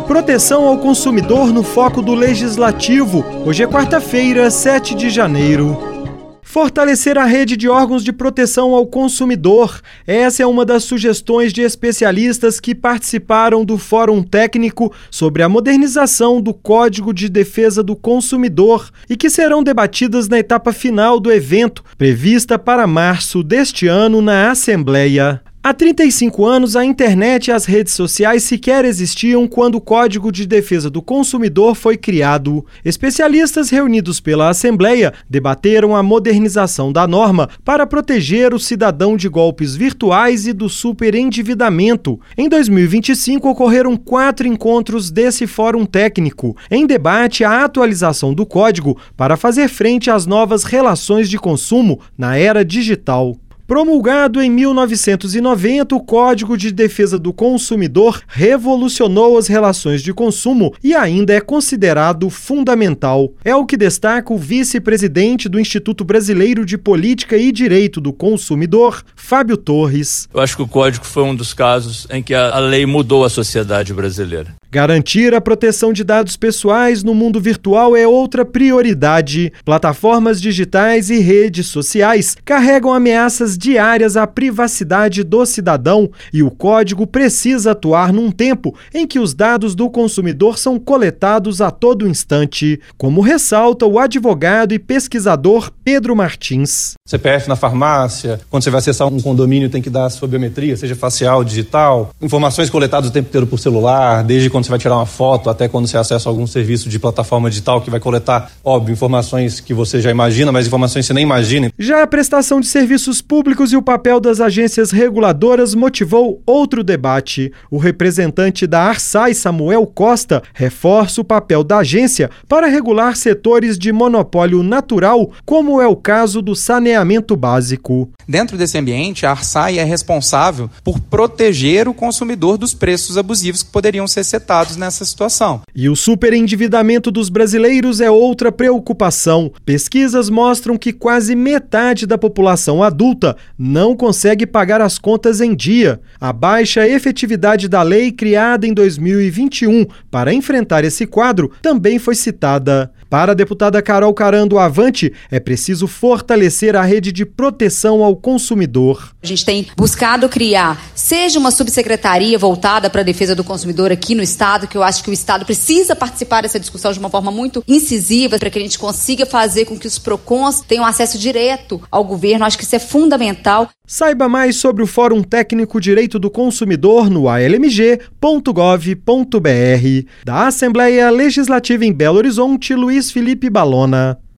Proteção ao consumidor no foco do Legislativo. Hoje é quarta-feira, 7 de janeiro. Fortalecer a rede de órgãos de proteção ao consumidor. Essa é uma das sugestões de especialistas que participaram do Fórum Técnico sobre a modernização do Código de Defesa do Consumidor e que serão debatidas na etapa final do evento, prevista para março deste ano na Assembleia. Há 35 anos, a internet e as redes sociais sequer existiam quando o Código de Defesa do Consumidor foi criado. Especialistas reunidos pela Assembleia debateram a modernização da norma para proteger o cidadão de golpes virtuais e do superendividamento. Em 2025, ocorreram 4 encontros desse Fórum Técnico, em debate a atualização do Código para fazer frente às novas relações de consumo na era digital. Promulgado em 1990, o Código de Defesa do Consumidor revolucionou as relações de consumo e ainda é considerado fundamental. É o que destaca o vice-presidente do Instituto Brasileiro de Política e Direito do Consumidor, Fábio Torres. Eu acho que o Código foi um dos casos em que a lei mudou a sociedade brasileira. Garantir a proteção de dados pessoais no mundo virtual é outra prioridade. Plataformas digitais e redes sociais carregam ameaças diárias à privacidade do cidadão e o código precisa atuar num tempo em que os dados do consumidor são coletados a todo instante, como ressalta o advogado e pesquisador Pedro Martins. CPF na farmácia, quando você vai acessar um condomínio tem que dar a sua biometria, seja facial, digital, informações coletadas o tempo inteiro por celular, desde quando você vai tirar uma foto até quando você acessa algum serviço de plataforma digital que vai coletar, óbvio, informações que você já imagina, mas informações que você nem imagina. Já a prestação de serviços públicos e o papel das agências reguladoras motivou outro debate. O representante da Arsai, Samuel Costa, reforça o papel da agência para regular setores de monopólio natural, como é o caso do saneamento básico. Dentro desse ambiente, a Arsai é responsável por proteger o consumidor dos preços abusivos que poderiam ser setados nessa situação. E o superendividamento dos brasileiros é outra preocupação. Pesquisas mostram que quase metade da população adulta não consegue pagar as contas em dia. A baixa efetividade da lei criada em 2021 para enfrentar esse quadro também foi citada. Para a deputada Carol Caran do Avante, é preciso fortalecer a rede de proteção ao consumidor. A gente tem buscado criar, seja uma subsecretaria voltada para a defesa do consumidor aqui no Estado, que eu acho que o Estado precisa participar dessa discussão de uma forma muito incisiva, para que a gente consiga fazer com que os PROCONs tenham acesso direto ao governo. Acho que isso é fundamental. Saiba mais sobre o Fórum Técnico Direito do Consumidor no almg.gov.br. Da Assembleia Legislativa em Belo Horizonte, Luiz Felipe Balona.